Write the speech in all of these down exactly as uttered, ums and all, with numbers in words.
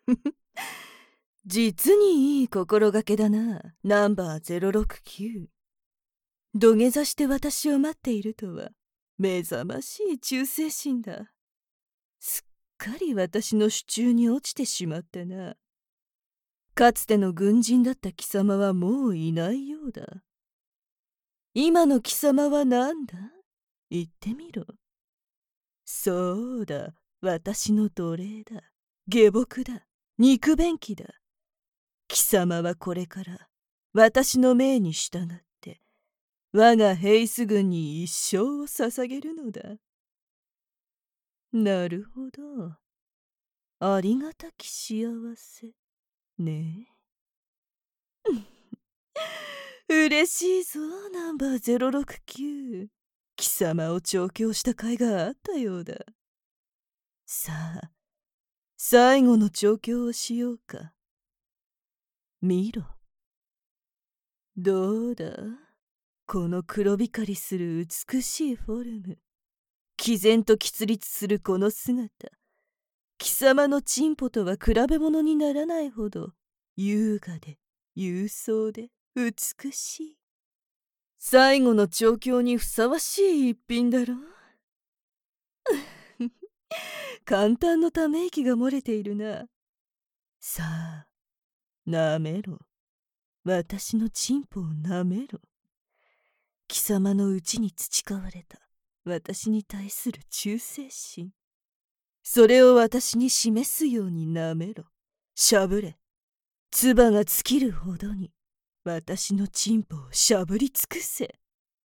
実にいい心がけだな、ナンバーゼロろくきゅう。土下座して私を待っているとは、目覚ましい忠誠心だ。すっかり私の手中に落ちてしまったな。かつての軍人だった貴様はもういないようだ。今の貴様は何だ？言ってみろ。そうだ、私の奴隷だ。下僕だ。肉便器だ。貴様はこれから私の命に従って我が兵士軍に一生を捧げるのだ。なるほど。ありがたき幸せねえ。嬉しいぞ、ナンバーゼロろくきゅう。貴様を調教した甲斐があったようだ。さあ、最後の調教をしようか。見ろ。どうだ、この黒光りする美しいフォルム。毅然と喫立するこの姿。貴様のチンポとは比べ物にならないほど優雅で勇壮で美しい。最後の調教にふさわしい一品だろ。簡単のため息が漏れているな。さあ、なめろ。私のチンポをなめろ。貴様のうちに培われた私に対する忠誠心。それを私に示すようになめろ。しゃぶれ。唾が尽きるほどに私のチンポをしゃぶり尽くせ。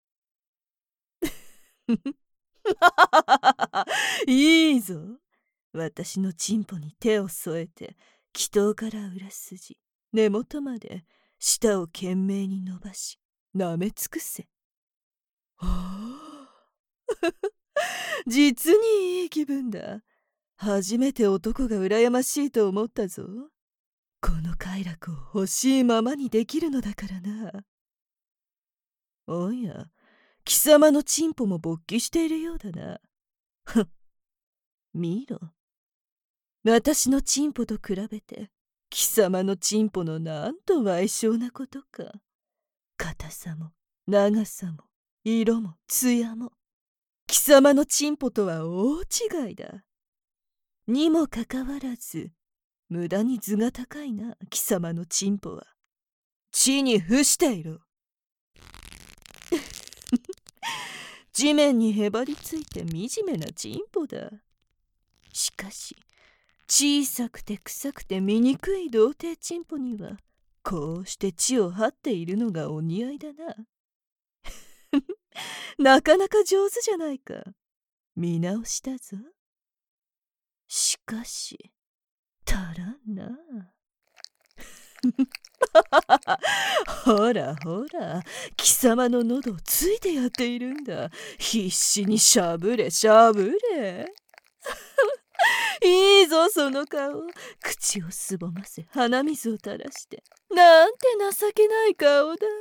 いいぞ。私のチンポに手を添えて、気頭から裏筋、根元まで舌を懸命に伸ばし、舐め尽くせ。はあ、実にいい気分だ。初めて男が羨ましいと思ったぞ。この快楽を欲しいままにできるのだからな。おや、貴様のチンポも勃起しているようだな。ふん、見ろ。私のチンポと比べて、貴様のチンポのなんと矮小なことか。硬さも、長さも、色も、艶も。貴様のチンポとは大違いだ。にもかかわらず、無駄に図が高いな、貴様のチンポは。地に伏していろ。地面にへばりついて惨めなチンポだ。しかし、小さくて臭くて醜い童貞チンポには、こうして地を張っているのがお似合いだな。なかなか上手じゃないか。見直したぞ。しかし、足らんな。ほらほら、貴様の喉をついてやっているんだ。必死にしゃぶれしゃぶれ。いいぞその顔。口をすぼませ鼻水を垂らして、なんて情けない顔だ。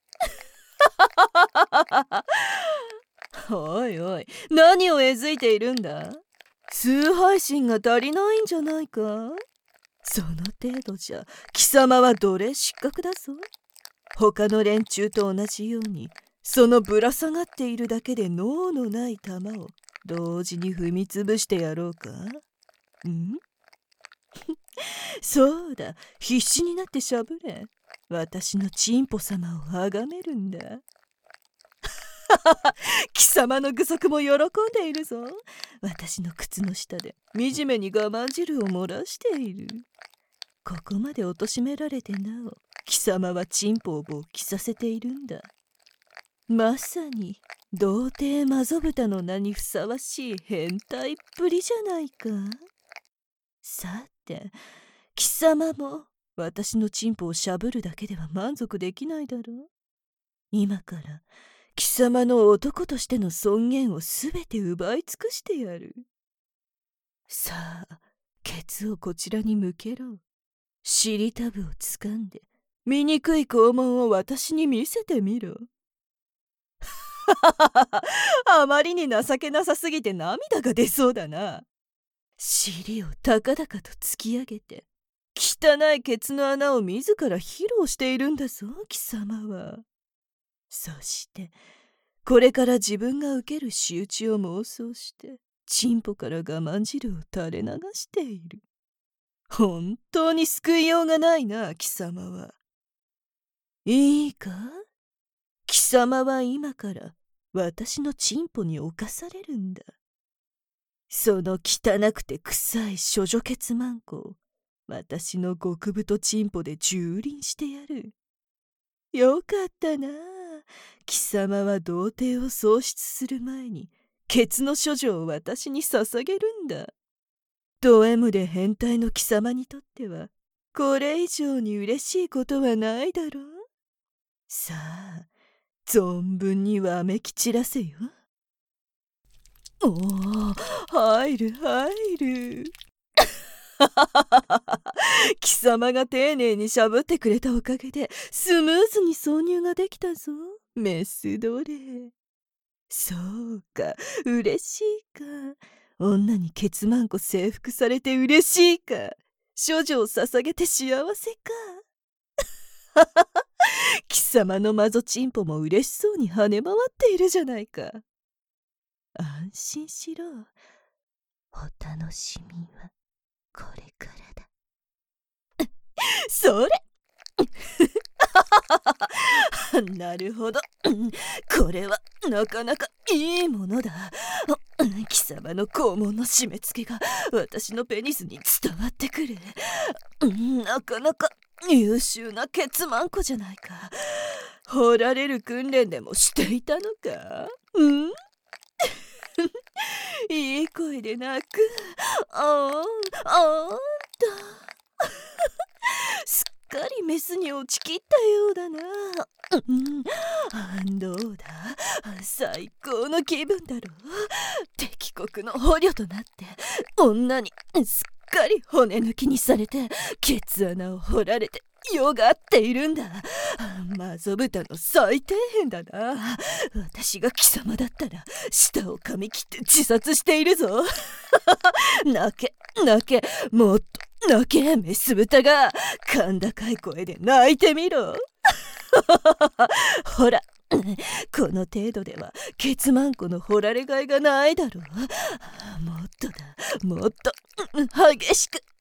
おいおい、何をえずいているんだ。崇拝心が足りないんじゃないか。その程度じゃ貴様は奴隷失格だぞ。他の連中と同じように、そのぶら下がっているだけで脳のない玉を同時に踏みつぶしてやろうか。んそうだ、必死になってしゃぶれ。私のチンポ様をあがめるんだ。貴様の具足も喜んでいるぞ。私の靴の下で惨めに我慢汁を漏らしている。ここまで貶められてなお、貴様はチンポを勃起させているんだ。まさに童貞マゾブタの名にふさわしい変態っぷりじゃないか。さて、貴様も私のチンポをしゃぶるだけでは満足できないだろう。今から貴様の男としての尊厳をすべて奪い尽くしてやる。さあ、ケツをこちらに向けろ。尻タブをつかんで、醜い肛門を私に見せてみろ。あまりに情けなさすぎて涙が出そうだな。尻を高々と突き上げて、 汚いケツの穴を自ら披露しているんだぞ、貴様は。そしてこれから自分が受ける仕打ちを妄想してチンポから我慢汁を垂れ流している。本当に救いようがないな、貴様は。いいか、貴様は今から私のチンポに侵されるんだ。その汚くて臭い処女ケツマンコを私の極太チンポで蹂躙してやる。よかったな。貴様は童貞を喪失する前にケツの処女を私に捧げるんだ。ド M で変態の貴様にとってはこれ以上に嬉しいことはないだろう。さあ、存分にわめき散らせよ。おお、入る入る。貴様が丁寧にしゃぶってくれたおかげでスムーズに挿入ができたぞ、メス奴隷。そうか、嬉しいか。女にケツマンコ征服されて嬉しいか。処女を捧げて幸せか。貴様のマゾチンポも嬉しそうに跳ね回っているじゃないか。安心しろ。お楽しみはこれからだ。それなるほど。これはなかなかいいものだ。貴様の肛門の締め付けが私のペニスに伝わってくる。なかなか優秀なケツマンコじゃないか。掘られる訓練でもしていたのか。うんいい声で泣く。あーあーんとすっかりメスに落ちきったようだな。うん、どうだ、最高の気分だろう。敵国の捕虜となって女にすっかり骨抜きにされてケツ穴を掘られてよがっているんだ。マゾ豚の最底辺だな。私が貴様だったら舌を噛み切って自殺しているぞ。泣け泣け、もっと泣け、メス豚が。甲高い声で泣いてみろ。ほら、この程度ではケツマンコの掘られがいがないだろう。もっとだ、もっと激しく。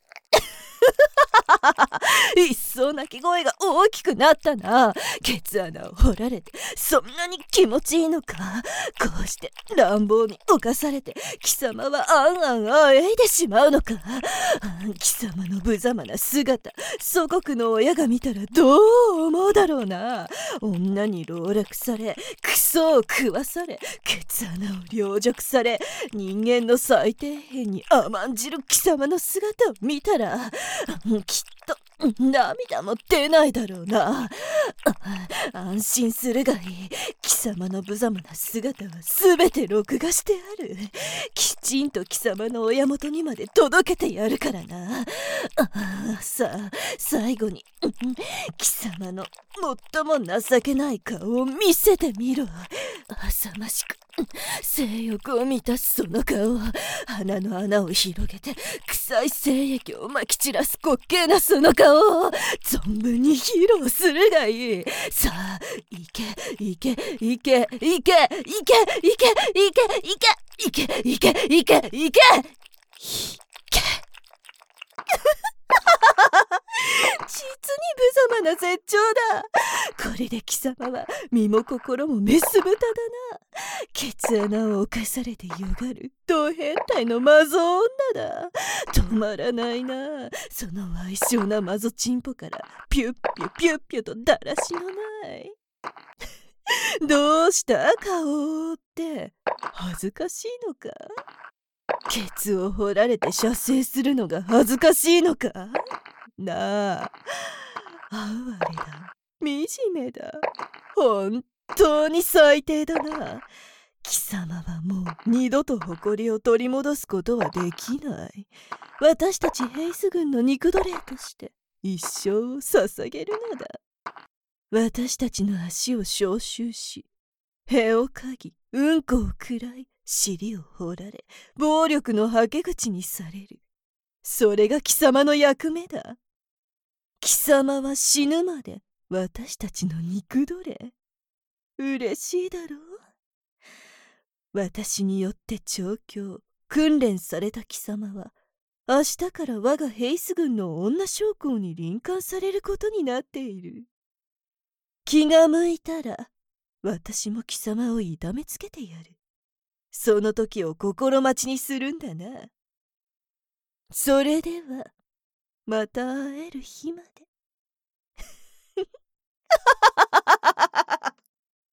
一層鳴き声が大きくなったな。ケツ穴を掘られてそんなに気持ちいいのか。こうして乱暴に侵されて貴様はあんあんあえいでしまうのか。貴様の無様な姿、祖国の親が見たらどう思うだろうな。女に籠絡されクソを食わされケツ穴を凌辱され人間の最底辺に甘んじる貴様の姿を見たらきっと涙も出ないだろうな。安心するがいい。貴様の無様な姿はすべて録画してある。きちんと貴様の親元にまで届けてやるからな。さあ、最後に貴様の最も情けない顔を見せてみろ。浅ましく性欲を満たすその顔、鼻の穴を広げて臭い精液をまき散らす滑稽なその顔を存分に披露するがいい。さあ、いけいけいけいけいけいけいけいけいけいけいけいけいけいけ実に無様な絶頂だ。これで貴様は身も心もメス豚だな。ケツ穴を侵されてよがる同変態のマゾ女だ。止まらないな。その矮小なマゾチンポからピュッピュピュッピュとだらしのない。どうした顔って恥ずかしいのか。ケツを掘られて射精するのが恥ずかしいのか。なあ、哀れだ、惨めだ、本当に最低だな。貴様はもう二度と誇りを取り戻すことはできない。私たちヘイス軍の肉奴隷として一生を捧げるのだ。私たちの足を召集し、屁をかぎ、うんこを食らい、尻を掘られ、暴力のはけ口にされる。それが貴様の役目だ。 貴様は死ぬまで私たちの肉奴隷。嬉しいだろう。私によって調教訓練された貴様は明日から我がヘイス軍の女将校に臨官されることになっている。気が向いたら私も貴様を痛めつけてやる。その時を心待ちにするんだな。それではまた会える日まで。